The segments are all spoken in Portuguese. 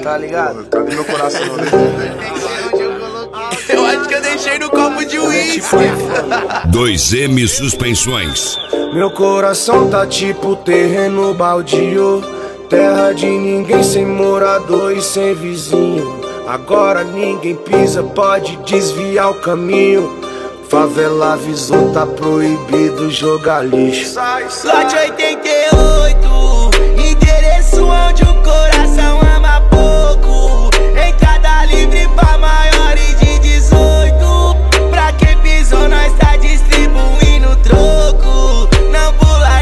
tá ligado? Cadê meu coração, né? Eu acho que eu deixei no copo de uísque. 2M Suspensões. Meu coração tá tipo terreno baldio, terra de ninguém, sem morador e sem vizinho. Agora ninguém pisa, pode desviar o caminho. Favela avisou, tá proibido jogar lixo. Lote 88, endereço onde o coração ama pouco. Entrada livre pra maiores de 18. Pra quem pisou nós tá distribuindo troco. Não pula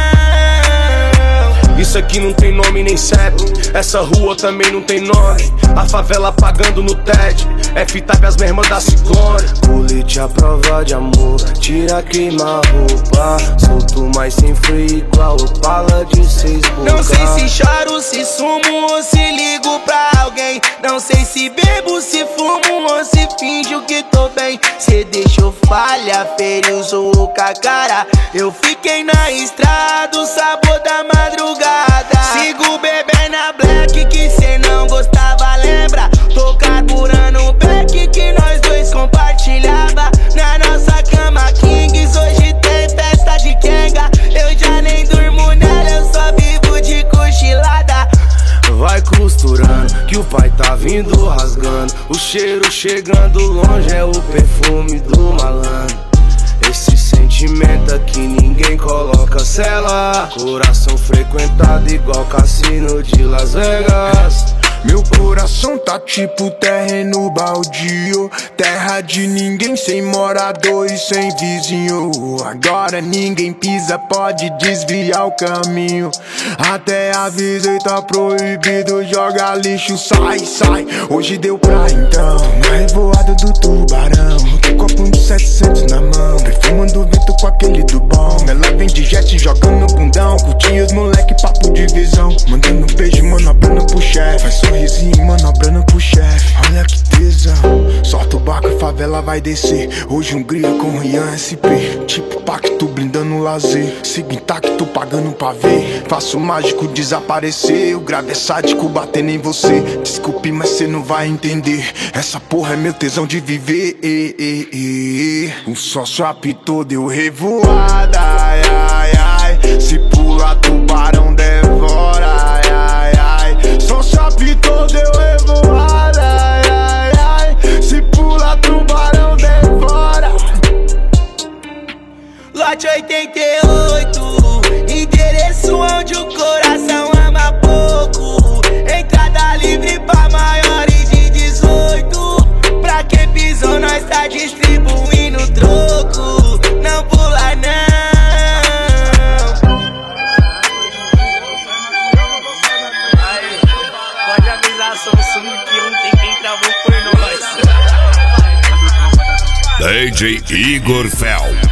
não. Isso aqui não tem nome nem CEP, essa rua também não tem nome. A favela pagando no TED, F-Type as mermas da Ciclone. Colete à prova de amor, tira, queima a roupa. Solto, mas sem freio igual Opala de 6 bocas. Não sei se choro, se sumo ou se ligo pra alguém. Não sei se bebo, se fumo ou se finjo que tô bem. Cê deixou falha, feriu, zoou com a cara. Eu fiquei na estrada, o sabor da madrugada. Sigo bebendo na black que cê não gostava, lembra? Tô carburando o back que nós dois compartilhava. Na nossa cama Kings, hoje tem festa de Kenga. Eu já nem durmo nela, eu só vivo de cochilada. Vai costurando, que o pai tá vindo rasgando. O cheiro chegando longe é o perfume do malandro. Esse sentimento aqui ninguém coloca cela. Coração frequentado igual cassino de Las Vegas. Meu coração tá tipo terreno baldio, terra de ninguém, sem morador e sem vizinho. Agora ninguém pisa, pode desviar o caminho. Até avisei, tá proibido jogar lixo. Sai, sai, hoje deu pra então. Na revoada do tubarão, com copo de 700 na mão, perfumando o vento com aquele do bom. Ela vem de jet jogando no bundão, curtia os moleque, papo de visão. Mandando beijo, manobrando pro chefe, faz sorrisinho, manobrando pro chefe. Olha que tesão, sorta o barco, a favela vai descer. Hoje Hungria com Rian SP, tipo pacto blindando o lazer. Sigo intacto, pagando pra ver. Faço o mágico desaparecer. Eu gravo é sádico, batendo em você. Desculpe, mas cê não vai entender. Essa porra é meu tesão de viver. O sócio apitou, deu revoada. Ai, ai, ai. Se pula, tubarão devora. Ai, ai, ai. Sócio apitou, deu revoada. Ai, ai, ai. Se pula, tubarão devora. Lote 88, endereço onde o coração ama pouco. Entrada livre pra maiores de 18. Pra quem pisou nós tá distribuindo troco. Não pula não. Pode avisar, somos que ontem quem travou por nós. DJ Igor Fel.